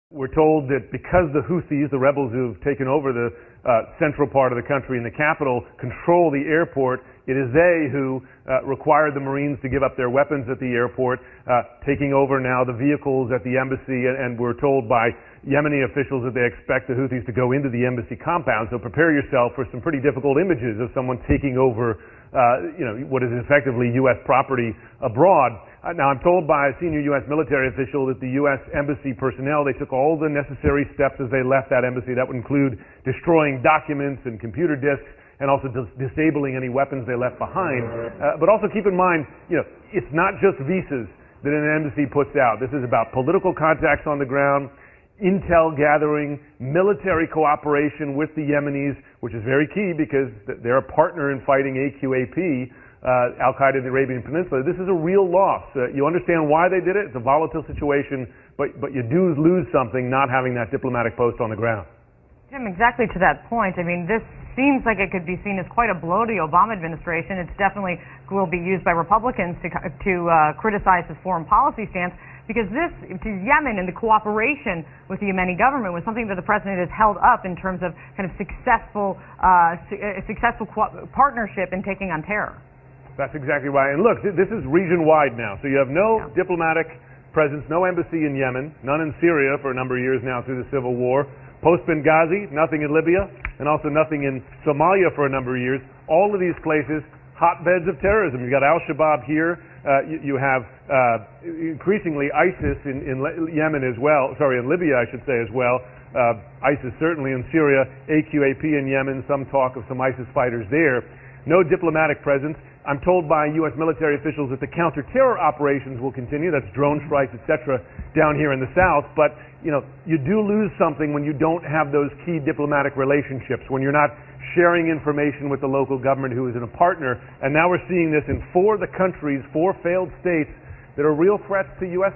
We're told that because the Houthis, the rebels who've taken over the central part of the country and the capital, control the airport, it is they who required the Marines to give up their weapons at the airport, taking over now the vehicles at the embassy, and we're told by Yemeni officials that they expect the Houthis to go into the embassy compound. So prepare yourself for some pretty difficult images of someone taking over what is effectively U.S. property abroad. Now, I'm told by a senior U.S. military official that the U.S. embassy personnel, they took all the necessary steps as they left that embassy. That would include destroying documents and computer disks and also disabling any weapons they left behind. But also keep in mind, it's not just visas that an embassy puts out. This is about political contacts on the ground, intel gathering, military cooperation with the Yemenis, which is very key because they're a partner in fighting AQAP, Al-Qaeda in the Arabian Peninsula. This is a real loss. You understand why they did it. It's a volatile situation, but you do lose something not having that diplomatic post on the ground. Jim, exactly to that point. I mean, this seems like it could be seen as quite a blow to the Obama administration. It's definitely will be used by Republicans to criticize his foreign policy stance, because this, to Yemen and the cooperation with the Yemeni government, was something that the president has held up in terms of kind of successful partnership in taking on terror. That's exactly right. And look, this is region-wide now. So you have no diplomatic presence, no embassy in Yemen, none in Syria for a number of years now through the civil war. Post-Benghazi, nothing in Libya, and also nothing in Somalia for a number of years. All of these places, hotbeds of terrorism. You've got Al-Shabaab here. You have increasingly ISIS in Yemen as well. Sorry, in Libya, I should say, as well. ISIS certainly in Syria. AQAP in Yemen. Some talk of some ISIS fighters there. No diplomatic presence. I'm told by U.S. military officials that the counter-terror operations will continue. That's drone strikes, etc., down here in the south. But, you do lose something when you don't have those key diplomatic relationships, when you're not sharing information with the local government who is a partner. And now we're seeing this in 4 of the countries, 4 failed states that are real threats to U.S.